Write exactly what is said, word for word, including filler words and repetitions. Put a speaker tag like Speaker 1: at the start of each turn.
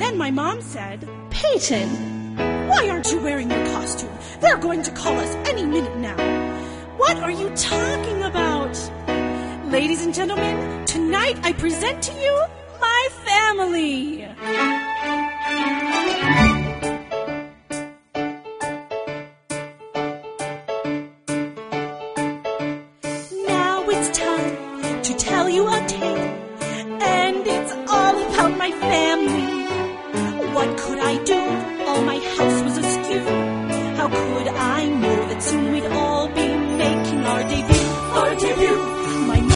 Speaker 1: then my mom said, "Peyton, why aren't you wearing your costume? They're going to call us any minute now." "What are you talking about?" "Ladies and gentlemen, tonight I present to you my family."